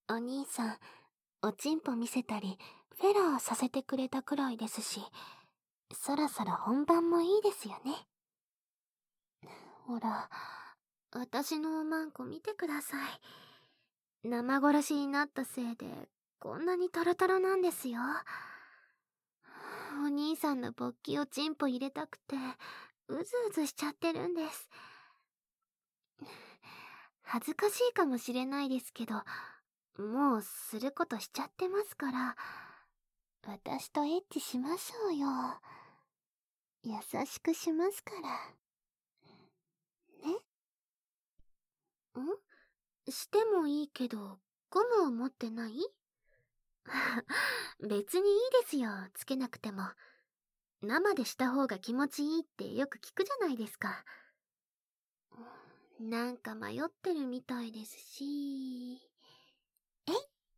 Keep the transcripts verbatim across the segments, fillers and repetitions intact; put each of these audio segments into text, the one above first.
お兄さん、おちんぽ見せたり、フェラーさせてくれたくらいですし、そろそろ本番もいいですよね。ほら、私のおまんこ見てください。生殺しになったせいで、こんなにトロトロなんですよ。お兄さんの勃起をチンポ入れたくて、うずうずしちゃってるんです。恥ずかしいかもしれないですけど、もうすることしちゃってますから、私とエッチしましょうよ。優しくしますから。ね？ん？してもいいけど、ゴムを持ってない？別にいいですよ、つけなくても。生でした方が気持ちいいってよく聞くじゃないですか。なんか迷ってるみたいですし。えい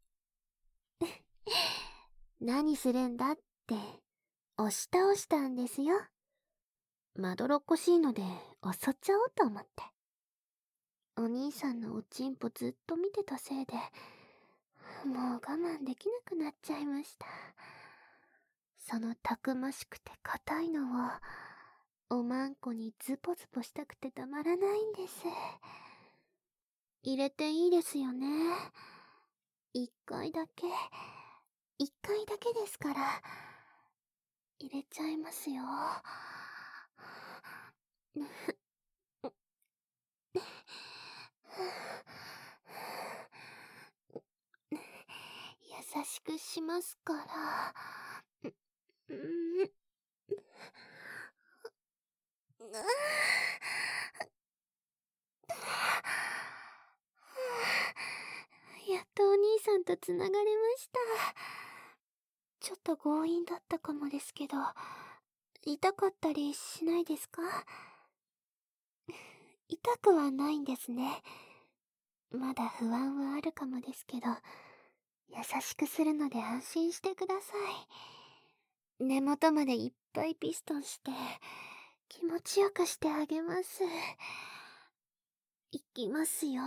何するんだって、押し倒したんですよ。まどろっこしいので、襲っちゃおうと思って。お兄さんのおちんぽずっと見てたせいで、もう我慢できなくなっちゃいました。そのたくましくて硬いのを、おまんこにズポズポしたくてたまらないんです。入れていいですよね。一回だけ、一回だけですから、入れちゃいますよ。優しくしますから。うん。やっとお兄さんとつながれました。ちょっと強引だったかもですけど、痛かったりしないですか？痛くはないんですね。まだ不安はあるかもですけど、優しくするので安心してください。根元までいっぱいピストンして、気持ちよくしてあげます。いきますよ。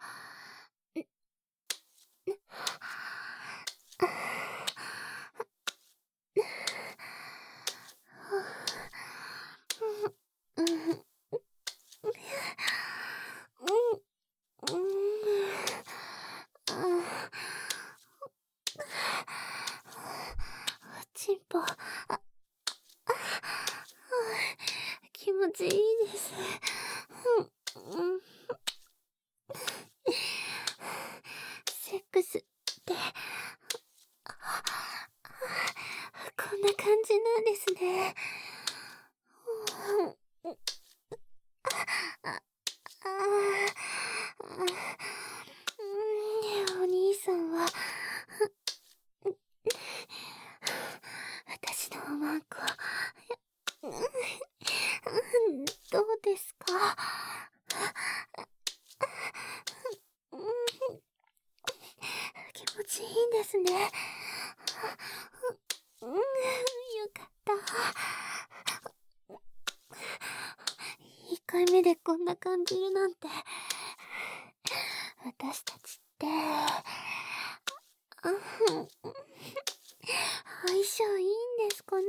チンポ、あ、あ、気持ちいいです。セックスって、こんな感じなんですね。あ、あ、お兄さんは、私のおまんこ、どうですか？気持ちいいんですね。よかった。いっかいめでこんな感じるなんて。私たちって、相性いいんですかね。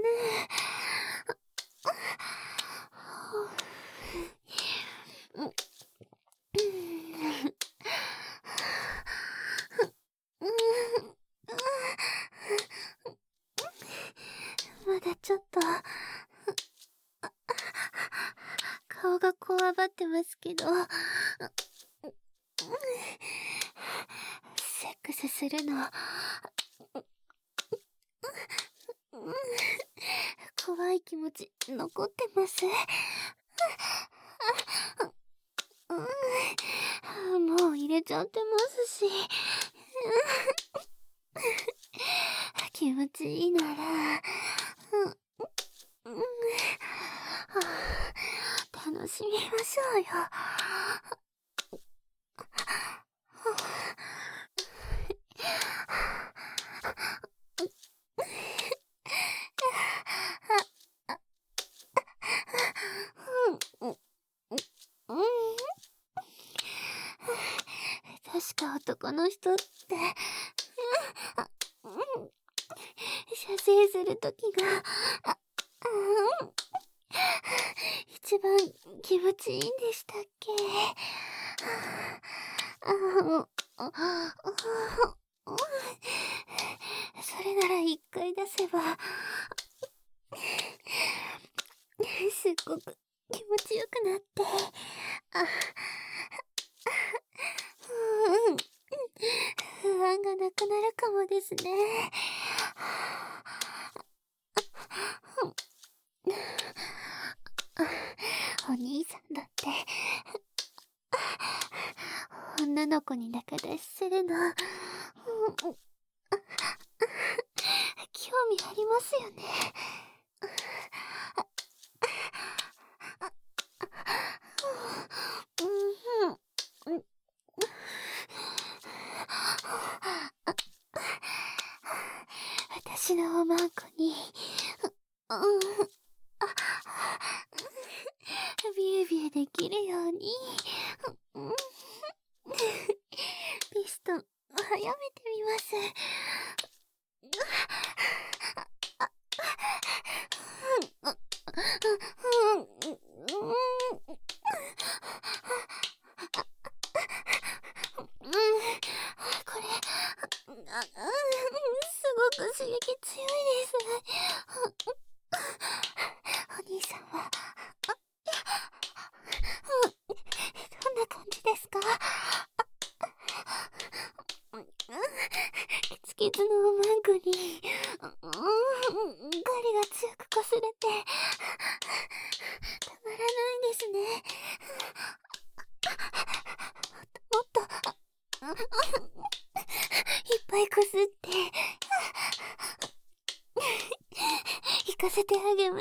まだちょっと、顔がこわばってますけど、セックスするの、怖い気持ち残ってます。もう入れちゃってますし。気持ちいいなら、楽しみましょうよ。確か男この人って、射精するときが、一番気持ちいいんでしたっけ？それなら一回出せば、すっごく気持ちよくなって、不安がなくなるかもですね。お兄さんだって、女の子に仲出しするの、興味ありますよね。私のおまんこに、ビュービューできるように、ピストン、早めてみます。これ、すごく刺激強いです。お兄さんは、どんな感じですか？キツキツのおまんこに、ガリが強くこすれて、たまらないですね。もっと、もっと、いっぱいこすって、行かせてあげます。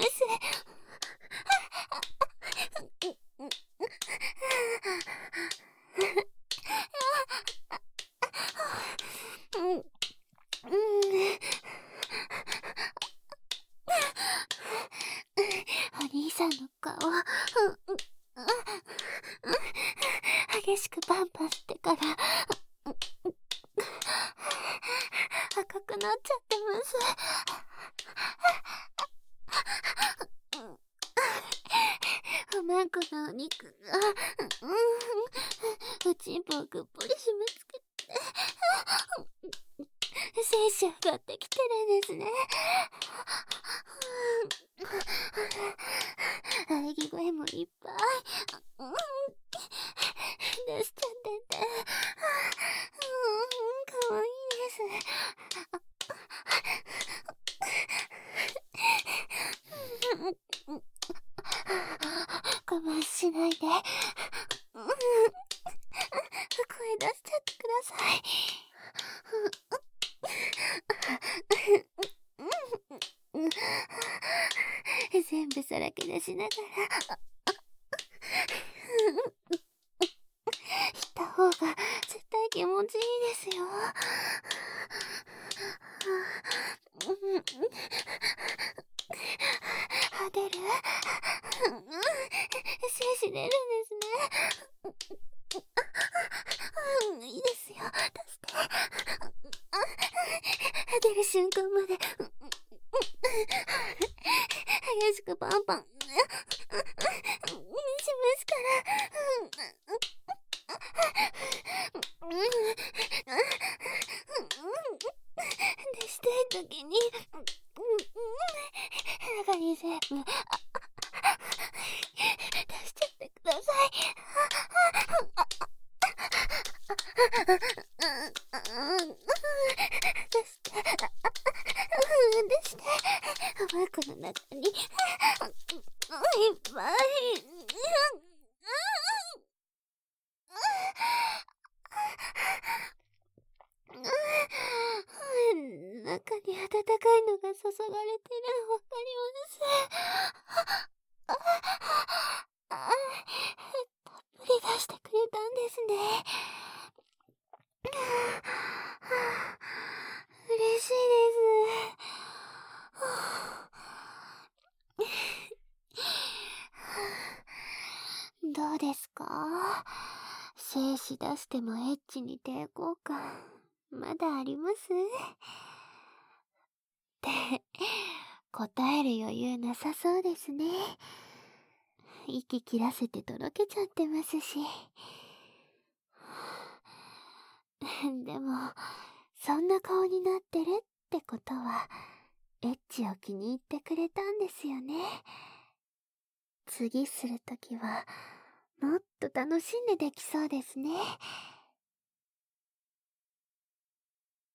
お兄さんの顔、激しくパンパンしてから、赤くなっちゃってます。おまんこのお肉が、おちんぽをぐっぽり締め付けて、精子上がってきてるんですね。喘ぎ声もいっぱい出しちゃってて、かわいいです。我慢しないで、声出しちゃってください。全部さらけ出しながら、した方が絶対気持ちいいですよ。あ、出る？精子出るんですね。いいですよ。出して。出る瞬間まで、激しくパンパン、しますから。出したいときに、中に全部、出しちゃってください。出して、出して、おまんこの中に、いっぱい、中に温かいのが注がれてるのわかります。たっぷり出してくれたんですね。嬉しいです。どうですか？ 精子出してもエッチに抵抗感、まだありますって答える余裕なさそうですね。息切らせてとろけちゃってますし。でも、そんな顔になってるってことは、エッチを気に入ってくれたんですよね。次するときは、もっと楽しんでできそうですね。